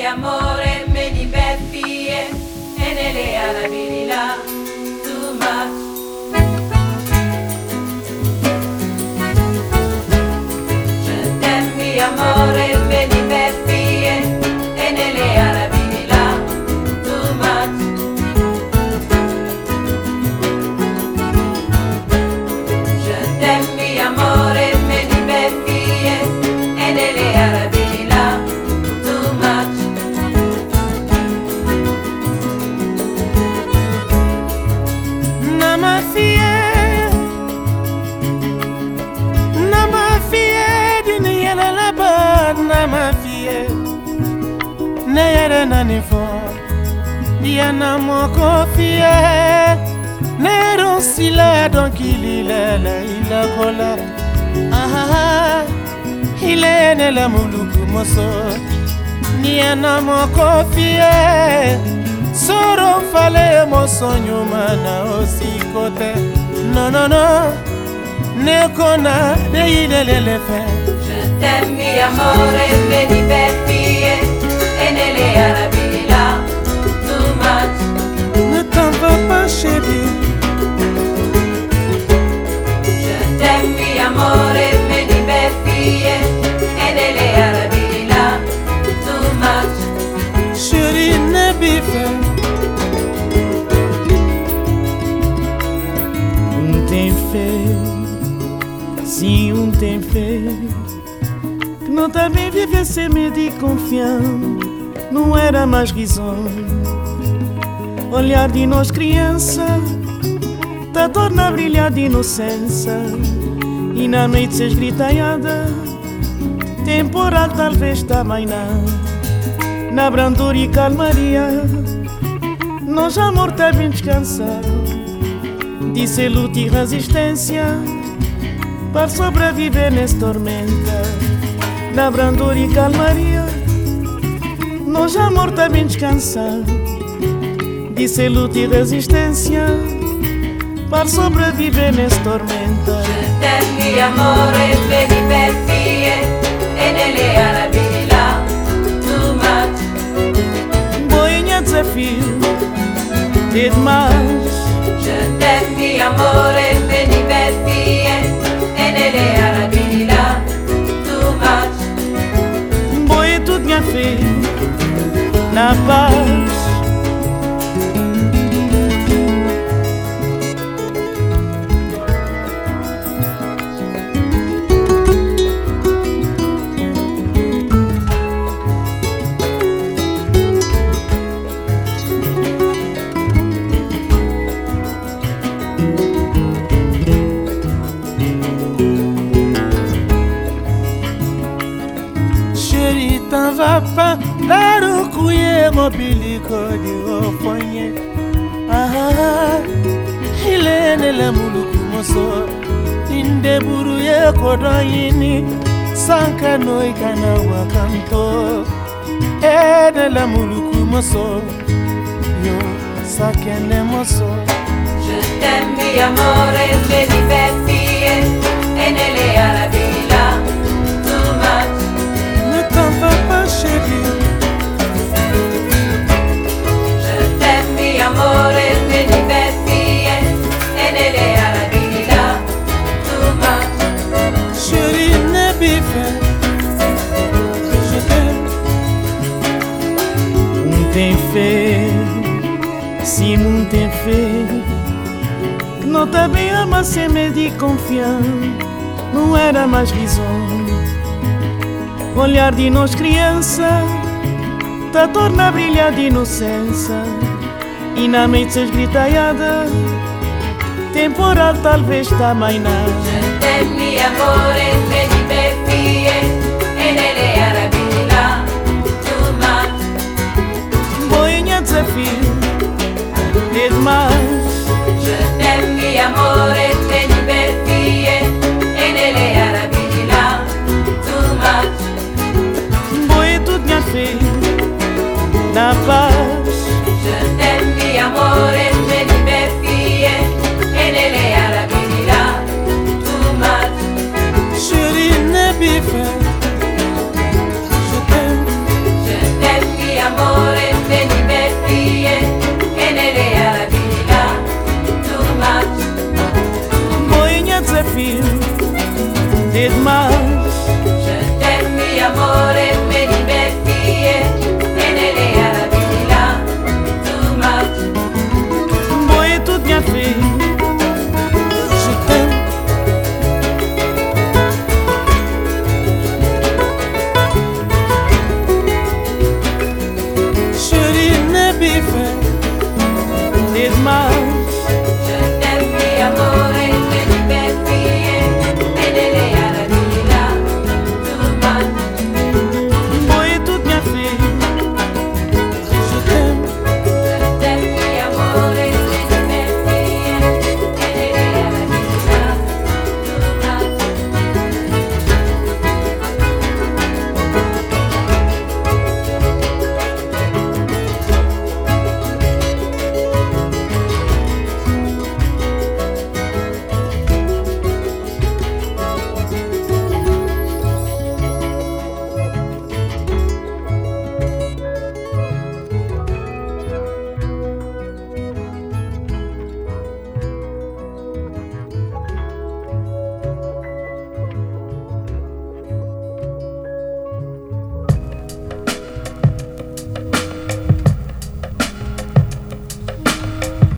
amore me di beffie e nelle arabi là too much. Je t'aime mi amore me di beffie e nelle arabi là too much. Je t'aime mi amore me di beffie e nelle arabi là too much. Na ma fie dini yala la ba na ma fie ne yere na ni fo dia na mo ko fie ne ron sila donc il la kola ah il ne la muluku moso ni na mo ko fie soro fale mo sonyo mana osikote no no no ne kona de ilele fe. Je t'aime mi amore me di beffie e nelle arabi là too much. Ne t'en va pas chérie. Je t'aime mi amore me di beffie e nelle arabi là too much. Chérie ne bife. Tem fait, si on tem fait, que não tá bem viver sem medo e confiança, não era mais risonho. Olhar de nós criança, tá torna a brilhar de inocência, e na noite se esgritaiada, temporal talvez também não. Na brandura e calmaria, nós amor tá bem descansado. Disse luta e resistência para sobreviver nessa tormenta. Na brandura e calmaria, nós amor tá bem descansado. Disse luta e resistência para sobreviver nessa tormenta. Je t'aime mi amore me di beffie e nelle arabi là too much. Boinha desafio e demais. Je t'aime mi amore me di beffie e nelle arabi là too much. Boi tudo minha filha na paz. T'en va pas, la roucouille mobilico di ofonye. Ah, il est ne la muluku moso, inde buruye kodoyini, sanka no ikana wakanto. Ne la muluku moso, yo sakene moso. Je t'aime mi amore me di beffie e nelle arabi là too much. T'en va pas chérie. Je t'aime mi amore me di beffie e nelle arabi là too much. Chérie ne bife. Je t'aime. On tem fait. Si on tem fait. Não tá bem amassé me de confiança. Não era mais risonho. Olhar de nós criança, tá torna a brilhar de inocência, e na noite se esgritaiada, temporal talvez também não. Je t'aime mi amore me di beffie e nelle arabi là too much. Boinha desafio e demais. Je t'aime mi amore me di beffie e nelle arabi là too much. Boi tudo minha filha na paz.